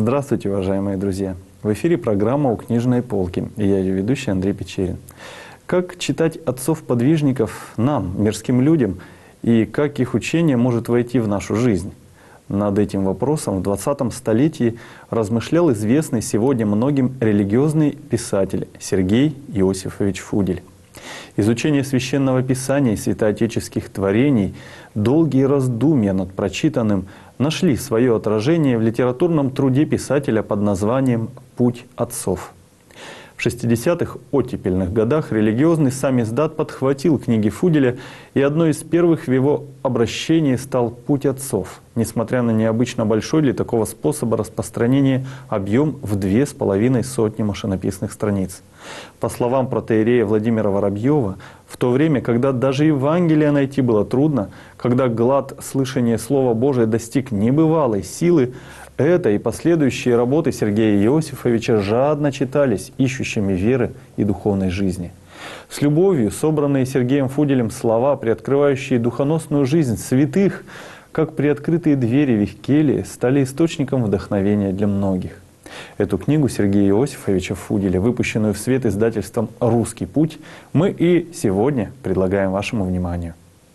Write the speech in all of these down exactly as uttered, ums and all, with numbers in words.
Здравствуйте, уважаемые друзья! В эфире программа «У книжной полки», и я ее ведущий Андрей Печерин. Как читать отцов-подвижников нам, мирским людям, и как их учение может войти в нашу жизнь? Над этим вопросом в двадцатом столетии размышлял известный сегодня многим религиозный писатель Сергей Иосифович Фудель. Изучение Священного Писания и святоотеческих творений, долгие раздумья над прочитанным нашли свое отражение в литературном труде писателя под названием «Путь отцов». В шестидесятых оттепельных годах религиозный самиздат подхватил книги Фуделя, и одной из первых в его обращении стал «Путь отцов», несмотря на необычно большой для такого способа распространения объем в две с половиной сотни машинописных страниц. По словам протоиерея Владимира Воробьева, в то время, когда даже Евангелие найти было трудно, когда глад слышания Слова Божия достиг небывалой силы, это и последующие работы Сергея Иосифовича жадно читались ищущими веры и духовной жизни. С любовью собранные Сергеем Фуделем слова, приоткрывающие духоносную жизнь святых, как приоткрытые двери в их келье, стали источником вдохновения для многих. Эту книгу Сергея Иосифовича Фуделя, выпущенную в свет издательством «Русский путь», мы и сегодня предлагаем вашему вниманию.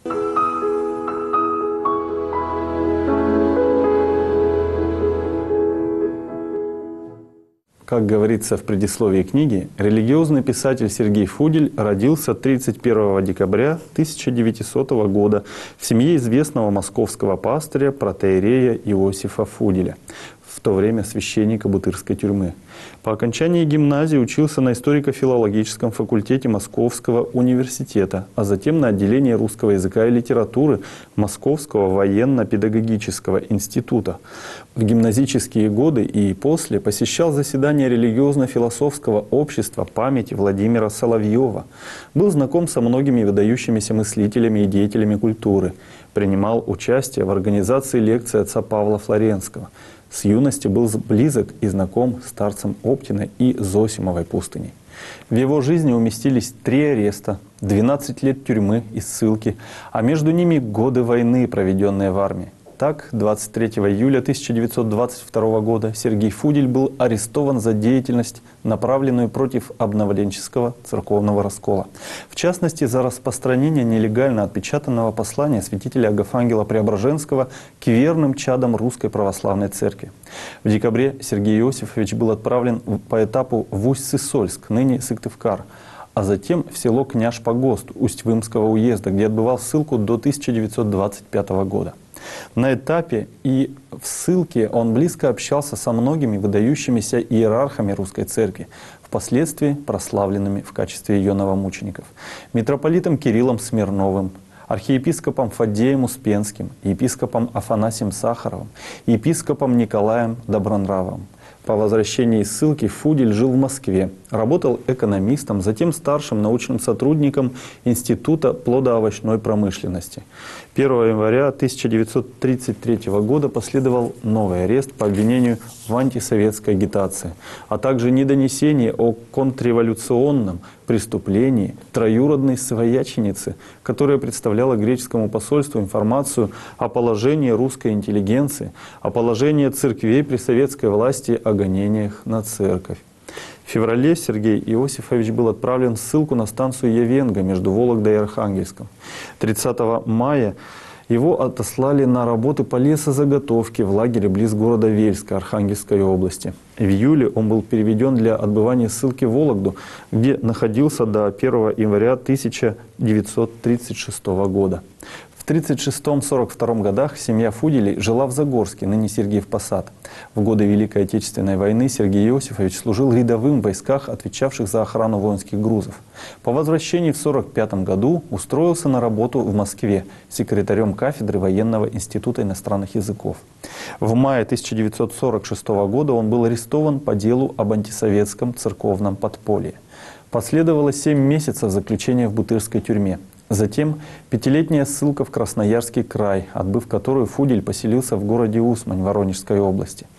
Как говорится в предисловии книги, религиозный писатель Сергей Фудель родился тридцать первого декабря тысяча девятисотого года в семье известного московского пастыря протоиерея Иосифа Фуделя, в то время священника Бутырской тюрьмы. По окончании гимназии учился на историко-филологическом факультете Московского университета, а затем на отделении русского языка и литературы Московского военно-педагогического института. В гимназические годы и после посещал заседания религиозно-философского общества памяти Владимира Соловьева. Был знаком со многими выдающимися мыслителями и деятелями культуры. Принимал участие в организации лекций отца Павла Флоренского. С юности был близок и знаком с старцем Оптиной и Зосимовой пустыней. В его жизни уместились три ареста, двенадцать лет тюрьмы и ссылки, а между ними годы войны, проведенные в армии. Так, двадцать третьего июля тысяча девятьсот двадцать второго года Сергей Фудель был арестован за деятельность, направленную против обновленческого церковного раскола. В частности, за распространение нелегально отпечатанного послания святителя Агафангела Преображенского к верным чадам Русской Православной Церкви. В декабре Сергей Иосифович был отправлен по этапу в Усть-Сысольск, ныне Сыктывкар, а затем в село Княж-Погост Усть-Вымского уезда, где отбывал ссылку до тысяча девятьсот двадцать пятого года. На этапе и в ссылке он близко общался со многими выдающимися иерархами Русской Церкви, впоследствии прославленными в качестве ее новомучеников: митрополитом Кириллом Смирновым, архиепископом Фаддеем Успенским, епископом Афанасием Сахаровым, епископом Николаем Добронравовым. По возвращении из ссылки Фудель жил в Москве, работал экономистом, затем старшим научным сотрудником Института плодоовощной промышленности. первого января тысяча девятьсот тридцать третьего года последовал новый арест по обвинению в антисоветской агитации, а также недонесение о контрреволюционном преступлении троюродной свояченицы, которая представляла греческому посольству информацию о положении русской интеллигенции, о положении церквей при советской власти, о гонениях на церковь. В феврале Сергей Иосифович был отправлен в ссылку на станцию Явенга между Вологдой и Архангельском. тридцатого мая его отослали на работы по лесозаготовке в лагере близ города Вельска Архангельской области. В июле он был переведен для отбывания ссылки в Вологду, где находился до первого января тысяча девятьсот тридцать шестого года. В тридцать шестом — сорок втором годах семья Фуделей жила в Загорске, ныне Сергиев Посад. В годы Великой Отечественной войны Сергей Иосифович служил рядовым в войсках, отвечавших за охрану воинских грузов. По возвращении в сорок пятом году устроился на работу в Москве секретарем кафедры Военного института иностранных языков. В мае тысяча девятьсот сорок шестого года он был арестован по делу об антисоветском церковном подполье. Последовало семь месяцев заключения в Бутырской тюрьме. Затем пятилетняя ссылка в Красноярский край, отбыв которую Фудель поселился в городе Усмань Воронежской области.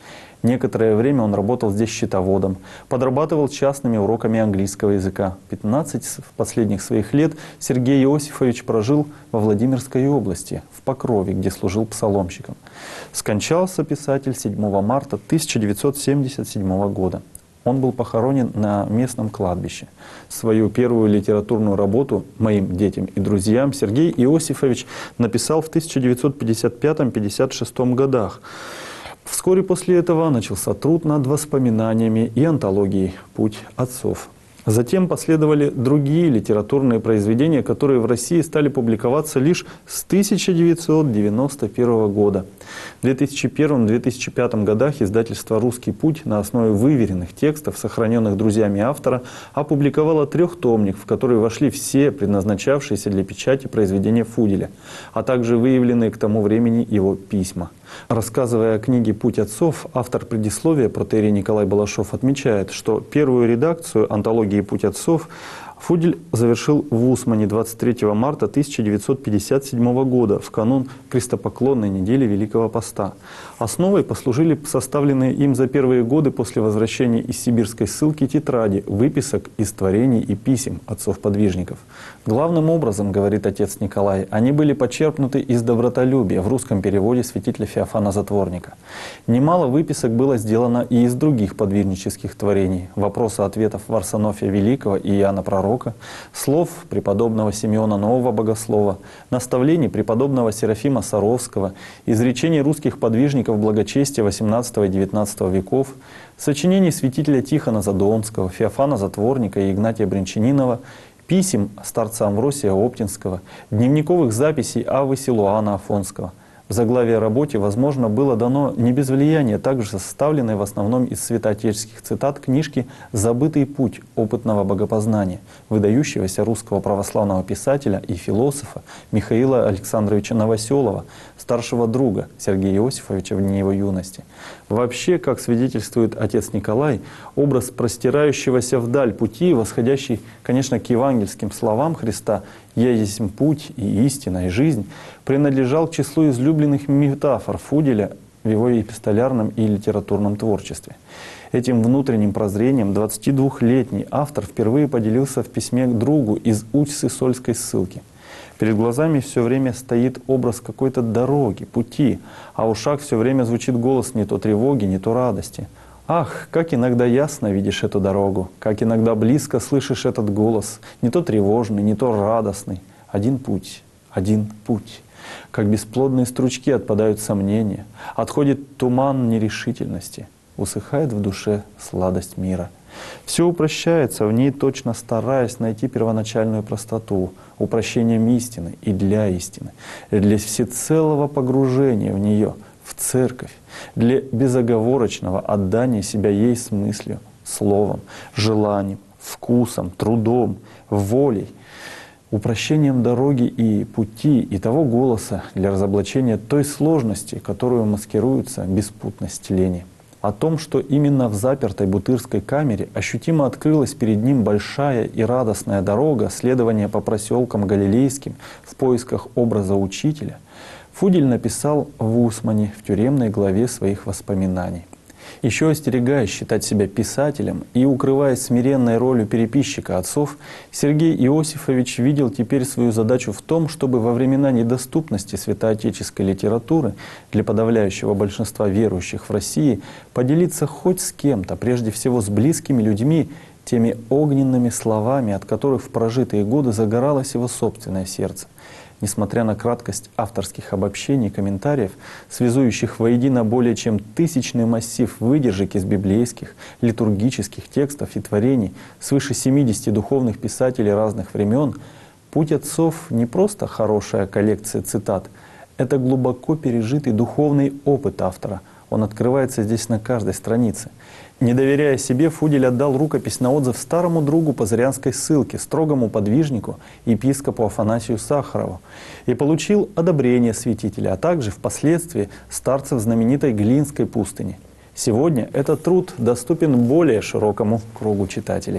Некоторое время он работал здесь счетоводом, подрабатывал частными уроками английского языка. пятнадцать последних своих лет Сергей Иосифович прожил во Владимирской области, в Покрове, где служил псаломщиком. Скончался писатель седьмого марта тысяча девятьсот семьдесят седьмого года. Он был похоронен на местном кладбище. Свою первую литературную работу «Моим детям и друзьям» Сергей Иосифович написал в тысяча девятьсот пятьдесят пятом — пятьдесят шестом годах. Вскоре после этого начался труд над воспоминаниями и антологией «Путь отцов». Затем последовали другие литературные произведения, которые в России стали публиковаться лишь с тысяча девятьсот девяносто первого года. В две тысячи первом — две тысячи пятом годах издательство «Русский путь» на основе выверенных текстов, сохраненных друзьями автора, опубликовало трехтомник, в который вошли все предназначавшиеся для печати произведения Фуделя, а также выявленные к тому времени его письма. Рассказывая о книге «Путь отцов», автор предисловия протоиерей Николай Балашов отмечает, что первую редакцию антологии «Путь отцов» Фудель завершил в Усмане двадцать третьего марта тысяча девятьсот пятьдесят седьмого года, в канун крестопоклонной недели Великого Поста. Основой послужили составленные им за первые годы после возвращения из сибирской ссылки тетради, выписок из творений и писем отцов-подвижников. Главным образом, говорит отец Николай, они были почерпнуты из добротолюбия в русском переводе святителя Феофана Затворника. Немало выписок было сделано и из других подвижнических творений, вопроса-ответов Варсонофия Великого и Иоанна Пророка, слов преподобного Симеона Нового Богослова, наставлений преподобного Серафима Саровского, изречений русских подвижников благочестия восемнадцатого и девятнадцатого веков, сочинений святителя Тихона Задонского, Феофана Затворника и Игнатия Брянчанинова, писем старца Амвросия Оптинского, дневниковых записей Аввы Силуана Афонского. В заглавии о работе, возможно, было дано не без влияния также составленной в основном из святоотеческих цитат книжки «Забытый путь опытного богопознания» выдающегося русского православного писателя и философа Михаила Александровича Новоселова, старшего друга Сергея Иосифовича в дни его юности. Вообще, как свидетельствует отец Николай, образ простирающегося вдаль пути, восходящий, конечно, к евангельским словам Христа «Я есть путь и истина и жизнь», принадлежал к числу излюбленных метафор Фуделя в его эпистолярном и литературном творчестве. Этим внутренним прозрением двадцатидвухлетний автор впервые поделился в письме к другу из Усть-Сысольской ссылки. Перед глазами все время стоит образ какой-то дороги, пути, а в ушах все время звучит голос не то тревоги, не то радости. Ах, как иногда ясно видишь эту дорогу, как иногда близко слышишь этот голос, не то тревожный, не то радостный. Один путь, один путь. Как бесплодные стручки отпадают сомнения, отходит туман нерешительности, усыхает в душе сладость мира. Все упрощается в ней, точно стараясь найти первоначальную простоту, упрощением истины и для истины, для всецелого погружения в нее, в церковь, для безоговорочного отдания себя ей с мыслью, словом, желанием, вкусом, трудом, волей, упрощением дороги и пути и того голоса для разоблачения той сложности, которую маскируется беспутность лени. О том, что именно в запертой бутырской камере ощутимо открылась перед ним большая и радостная дорога следования по проселкам галилейским в поисках образа учителя, Фудель написал в Усмане в тюремной главе своих воспоминаний. Еще остерегаясь считать себя писателем и укрываясь смиренной ролью переписчика отцов, Сергей Иосифович видел теперь свою задачу в том, чтобы во времена недоступности святоотеческой литературы для подавляющего большинства верующих в России поделиться хоть с кем-то, прежде всего с близкими людьми, теми огненными словами, от которых в прожитые годы загоралось его собственное сердце. Несмотря на краткость авторских обобщений и комментариев, связующих воедино более чем тысячный массив выдержек из библейских, литургических текстов и творений свыше семидесяти духовных писателей разных времен, «Путь отцов» не просто хорошая коллекция цитат, это глубоко пережитый духовный опыт автора. Он открывается здесь на каждой странице. Не доверяя себе, Фудель отдал рукопись на отзыв старому другу по Зырянской ссылке, строгому подвижнику, епископу Афанасию Сахарову, и получил одобрение святителя, а также впоследствии старцев знаменитой Глинской пустыни. Сегодня этот труд доступен более широкому кругу читателей.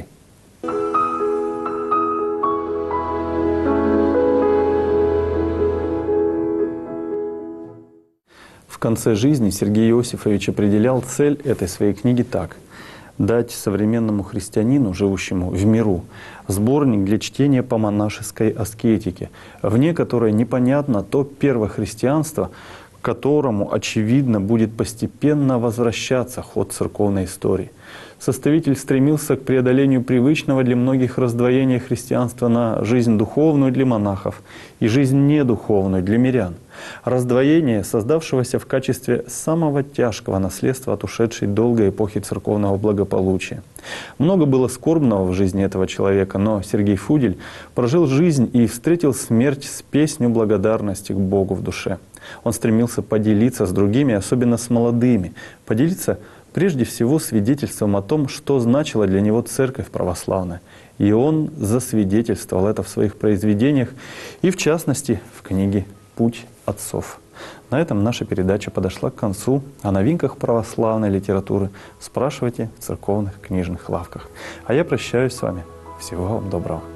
В конце жизни Сергей Иосифович определял цель этой своей книги так: дать современному христианину, живущему в миру, сборник для чтения по монашеской аскетике, вне которой непонятно то первохристианство, к которому, очевидно, будет постепенно возвращаться ход церковной истории. Составитель стремился к преодолению привычного для многих раздвоения христианства на жизнь духовную для монахов и жизнь недуховную для мирян. Раздвоение, создавшегося в качестве самого тяжкого наследства от ушедшей долгой эпохи церковного благополучия. Много было скорбного в жизни этого человека, но Сергей Фудель прожил жизнь и встретил смерть с песнью благодарности к Богу в душе. Он стремился поделиться с другими, особенно с молодыми, поделиться прежде всего свидетельством о том, что значила для него Церковь Православная. И он засвидетельствовал это в своих произведениях, и в частности в книге «Путь отцов». На этом наша передача подошла к концу. О новинках православной литературы спрашивайте в церковных книжных лавках. А я прощаюсь с вами. Всего вам доброго.